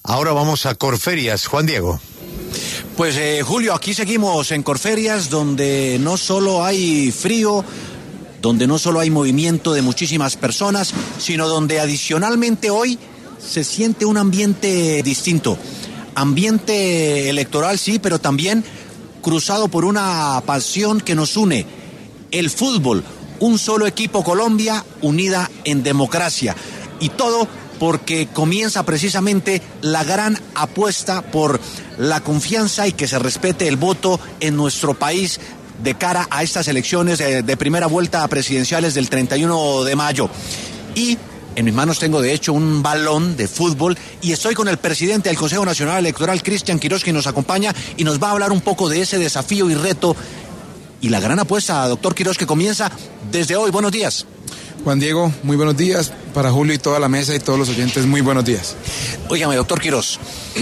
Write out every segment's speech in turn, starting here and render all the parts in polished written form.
Ahora vamos a Corferias. Juan Diego. Pues Julio, aquí seguimos en Corferias, donde no solo hay frío, donde no solo hay movimiento de muchísimas personas, sino donde adicionalmente hoy se siente un ambiente distinto. Ambiente electoral, sí, pero también cruzado por una pasión que nos une. El fútbol, un solo equipo, Colombia, unida en democracia. Y todo porque comienza precisamente la gran apuesta por la confianza y que se respete el voto en nuestro país de cara a estas elecciones de primera vuelta presidenciales del 31 de mayo. Y en mis manos tengo de hecho un balón de fútbol y estoy con el presidente del Consejo Nacional Electoral, Cristian Quirós, que nos acompaña y nos va a hablar un poco de ese desafío y reto y la gran apuesta, doctor Quirós, que comienza desde hoy. Buenos días. Juan Diego, muy buenos días. Para Julio y toda la mesa y todos los oyentes, muy buenos días. Óigame, doctor Quirós,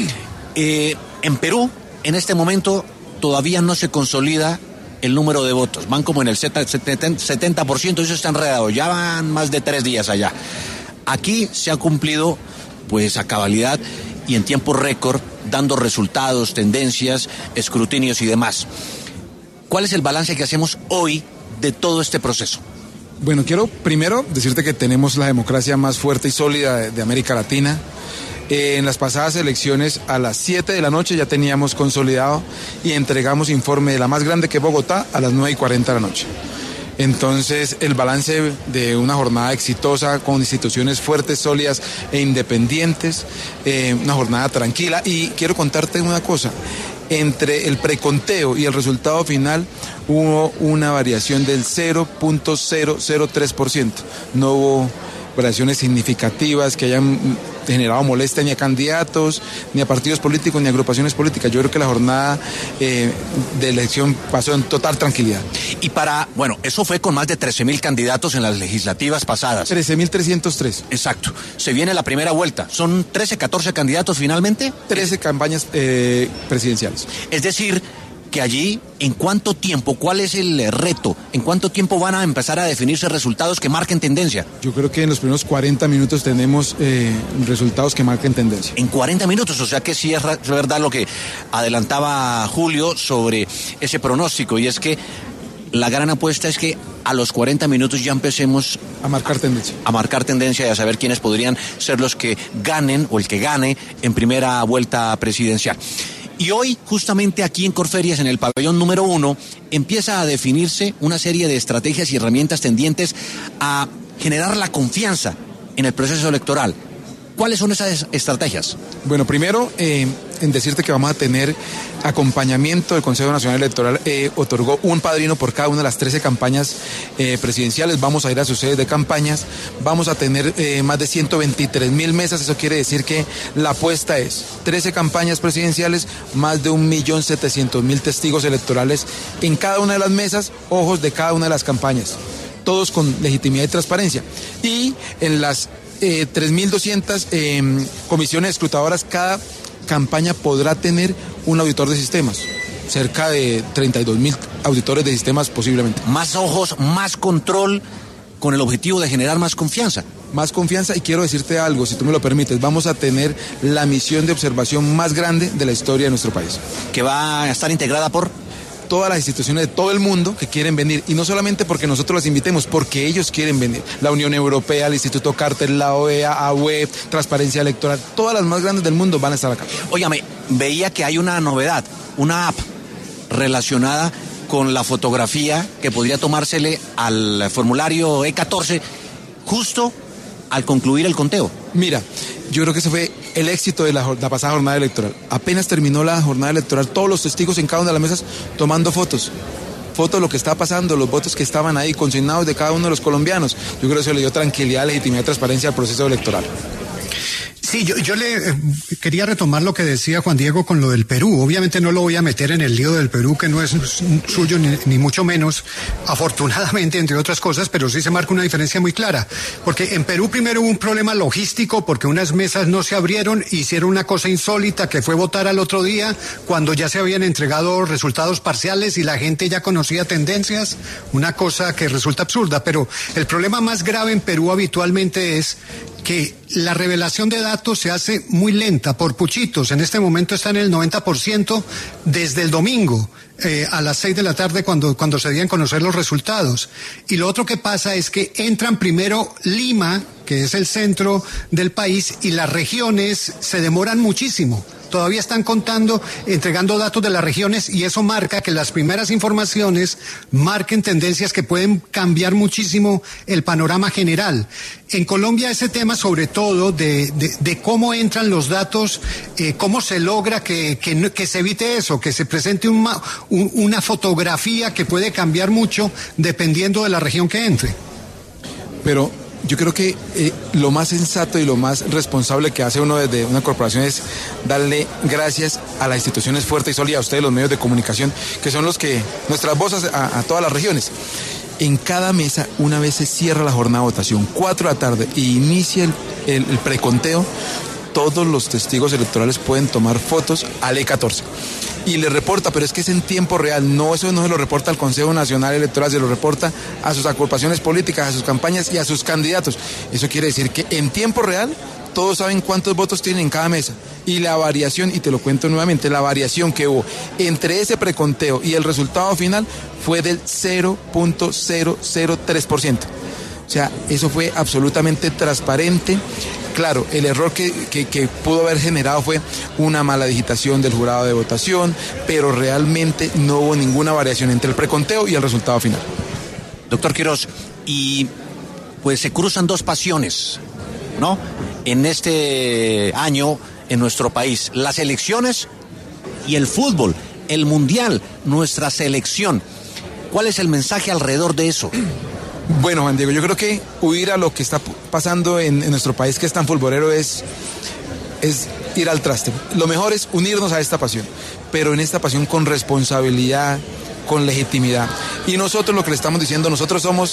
en Perú, en este momento, todavía no se consolida el número de votos. Van como en el 70%, eso está enredado. Ya van más de 3 días allá. Aquí se ha cumplido, pues, a cabalidad y en tiempo récord, dando resultados, tendencias, escrutinios y demás. ¿Cuál es el balance que hacemos hoy de todo este proceso? Bueno, quiero primero decirte que tenemos la democracia más fuerte y sólida de América Latina. En las pasadas elecciones a las 7 de la noche ya teníamos consolidado y entregamos informe de la más grande que Bogotá a las 9:40 de la noche. Entonces, el balance de una jornada exitosa con instituciones fuertes, sólidas e independientes, una jornada tranquila. Y quiero contarte una cosa. Entre el preconteo y el resultado final hubo una variación del 0.003%. No hubo variaciones significativas que hayan generado molestia ni a candidatos, ni a partidos políticos, ni a agrupaciones políticas. Yo creo que la jornada de elección pasó en total tranquilidad. Y eso fue con más de 13.000 candidatos en las legislativas pasadas. 13.303. Exacto. Se viene la primera vuelta. ¿Son 14 candidatos finalmente? 13 campañas presidenciales. Es decir, que allí, ¿en cuánto tiempo? ¿Cuál es el reto? ¿En cuánto tiempo van a empezar a definirse resultados que marquen tendencia? Yo creo que en los primeros 40 minutos tenemos resultados que marquen tendencia. En 40 minutos, o sea que sí es verdad lo que adelantaba Julio sobre ese pronóstico, y es que la gran apuesta es que a los 40 minutos ya empecemos a marcar tendencia. A marcar tendencia y a saber quiénes podrían ser los que ganen o el que gane en primera vuelta presidencial. Y hoy, justamente aquí en Corferias, en el pabellón número 1, empieza a definirse una serie de estrategias y herramientas tendientes a generar la confianza en el proceso electoral. ¿Cuáles son esas estrategias? Bueno, primero, en decirte que vamos a tener acompañamiento del Consejo Nacional Electoral. Otorgó un padrino por cada una de las 13 campañas presidenciales. Vamos a ir a sus sedes de campañas. Vamos a tener más de 123.000 mesas. Eso quiere decir que la apuesta es 13 campañas presidenciales, más de 1.700.000 testigos electorales en cada una de las mesas, ojos de cada una de las campañas, todos con legitimidad y transparencia. Y en las 3.200 comisiones escrutadoras, cada campaña podrá tener un auditor de sistemas. Cerca de 32.000 auditores de sistemas posiblemente. Más ojos, más control, con el objetivo de generar más confianza. Más confianza, y quiero decirte algo, si tú me lo permites, vamos a tener la misión de observación más grande de la historia de nuestro país. Que va a estar integrada por todas las instituciones de todo el mundo que quieren venir, y no solamente porque nosotros los invitemos, porque ellos quieren venir. La Unión Europea, el Instituto Carter, la OEA, AWEB, Transparencia Electoral, todas las más grandes del mundo van a estar acá. Óigame, veía que hay una novedad, una app relacionada con la fotografía que podría tomársele al formulario E14 justo al concluir el conteo. Mira, yo creo que ese fue el éxito de la pasada jornada electoral. Apenas terminó la jornada electoral, todos los testigos en cada una de las mesas tomando fotos de lo que está pasando, los votos que estaban ahí consignados de cada uno de los colombianos. Yo creo que eso le dio tranquilidad, legitimidad y transparencia al proceso electoral. Sí, yo le quería retomar lo que decía Juan Diego con lo del Perú. Obviamente no lo voy a meter en el lío del Perú, que no es suyo ni mucho menos, afortunadamente, entre otras cosas, pero sí se marca una diferencia muy clara. Porque en Perú primero hubo un problema logístico, porque unas mesas no se abrieron, hicieron una cosa insólita que fue votar al otro día, cuando ya se habían entregado resultados parciales y la gente ya conocía tendencias, una cosa que resulta absurda. Pero el problema más grave en Perú habitualmente es que la revelación de datos se hace muy lenta, por puchitos. En este momento está en el 90% desde el domingo, a las 6 de la tarde cuando se dieron a conocer los resultados. Y lo otro que pasa es que entran primero Lima, que es el centro del país, y las regiones se demoran muchísimo. Todavía están entregando datos de las regiones, y eso marca que las primeras informaciones marquen tendencias que pueden cambiar muchísimo el panorama general. En Colombia ese tema, sobre todo de cómo entran los datos, cómo se logra que se evite eso, que se presente una fotografía que puede cambiar mucho dependiendo de la región que entre. Pero yo creo que lo más sensato y lo más responsable que hace uno desde una corporación es darle gracias a las instituciones fuertes y sólidas, a ustedes los medios de comunicación, que son los que, nuestras voces a todas las regiones. En cada mesa, una vez se cierra la jornada de votación, 4 de la tarde, e inicia el preconteo, todos los testigos electorales pueden tomar fotos al E14. Y le reporta, pero es que es en tiempo real, no, eso no se lo reporta al Consejo Nacional Electoral, se lo reporta a sus agrupaciones políticas, a sus campañas y a sus candidatos. Eso quiere decir que en tiempo real todos saben cuántos votos tienen en cada mesa. Y la variación, y te lo cuento nuevamente, la variación que hubo entre ese preconteo y el resultado final fue del 0.003%. O sea, eso fue absolutamente transparente. Claro, el error que pudo haber generado fue una mala digitación del jurado de votación, pero realmente no hubo ninguna variación entre el preconteo y el resultado final. Doctor Quiroz, y pues se cruzan dos pasiones, ¿no? En este año en nuestro país, las elecciones y el fútbol, el mundial, nuestra selección. ¿Cuál es el mensaje alrededor de eso? Bueno, Juan Diego, yo creo que huir a lo que está pasando en nuestro país, que es tan futbolero, es ir al traste. Lo mejor es unirnos a esta pasión, pero en esta pasión con responsabilidad, con legitimidad. Y nosotros lo que le estamos diciendo, esto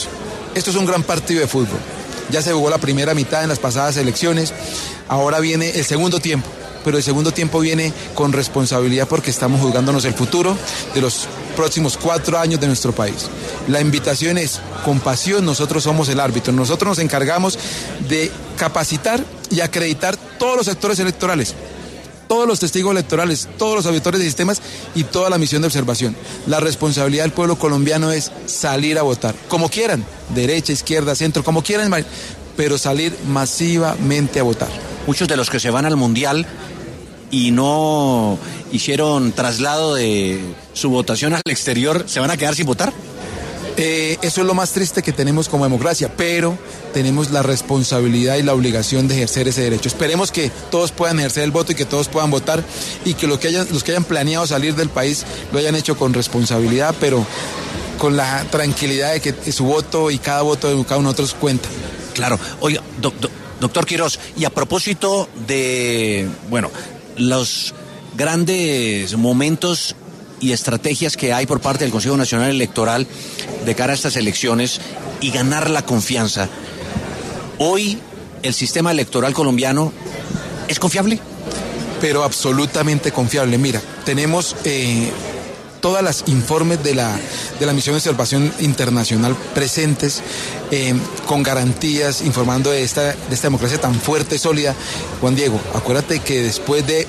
es un gran partido de fútbol. Ya se jugó la primera mitad en las pasadas elecciones, ahora viene el segundo tiempo, pero el segundo tiempo viene con responsabilidad porque estamos jugándonos el futuro de los próximos 4 años de nuestro país. La invitación es, con pasión, nosotros somos el árbitro, nosotros nos encargamos de capacitar y acreditar todos los actores electorales, todos los testigos electorales, todos los auditores de sistemas y toda la misión de observación. La responsabilidad del pueblo colombiano es salir a votar, como quieran, derecha, izquierda, centro, como quieran, pero salir masivamente a votar. Muchos de los que se van al mundial y no hicieron traslado de su votación al exterior, ¿se van a quedar sin votar? Eso es lo más triste que tenemos como democracia, pero tenemos la responsabilidad y la obligación de ejercer ese derecho. Esperemos que todos puedan ejercer el voto y que todos puedan votar y que los que hayan planeado salir del país lo hayan hecho con responsabilidad, pero con la tranquilidad de que su voto y cada voto de cada uno de nosotros cuenta. Claro. Oiga, doctor Quiroz, y a propósito de, los grandes momentos y estrategias que hay por parte del Consejo Nacional Electoral de cara a estas elecciones y ganar la confianza, ¿hoy el sistema electoral colombiano es confiable? Pero absolutamente confiable. Mira, tenemos todas las informes de la misión de observación internacional presentes, con garantías, informando de esta democracia tan fuerte, sólida. Juan Diego, acuérdate que después de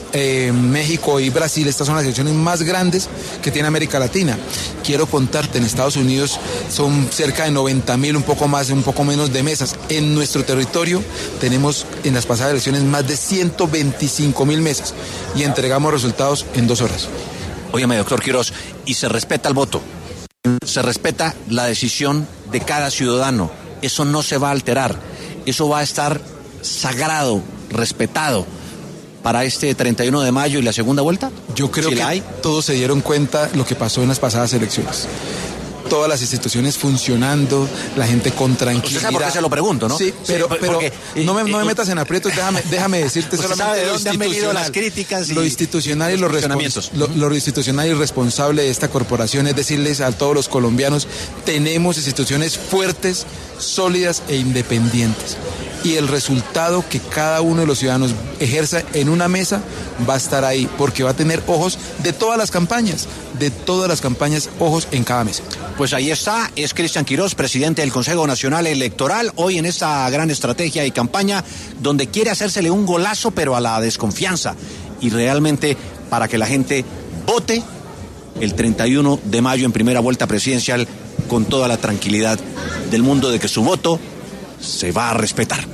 México y Brasil, estas son las elecciones más grandes que tiene América Latina. Quiero contarte, en Estados Unidos son cerca de 90,000, un poco menos de mesas. En nuestro territorio tenemos en las pasadas elecciones más de 125,000 mesas y entregamos resultados en 2 horas. Óyeme, doctor Quiroz, y se respeta el voto, se respeta la decisión de cada ciudadano, eso no se va a alterar, eso va a estar sagrado, respetado para este 31 de mayo y la segunda vuelta. Yo creo que todos se dieron cuenta lo que pasó en las pasadas elecciones. Todas las instituciones funcionando, la gente con tranquilidad. Usted sabe por qué se lo pregunto, ¿no? Sí, pero porque, no me metas en aprietos, déjame decirte solamente sabe de dónde han venido las críticas y lo institucional y lo institucional y responsable de esta corporación es decirles a todos los colombianos, tenemos instituciones fuertes, sólidas e independientes. Y el resultado que cada uno de los ciudadanos ejerza en una mesa va a estar ahí, porque va a tener ojos de todas las campañas, ojos en cada mesa. Pues ahí está, es Cristian Quirós, presidente del Consejo Nacional Electoral, hoy en esta gran estrategia y campaña donde quiere hacérsele un golazo pero a la desconfianza y realmente para que la gente vote el 31 de mayo en primera vuelta presidencial con toda la tranquilidad del mundo de que su voto se va a respetar.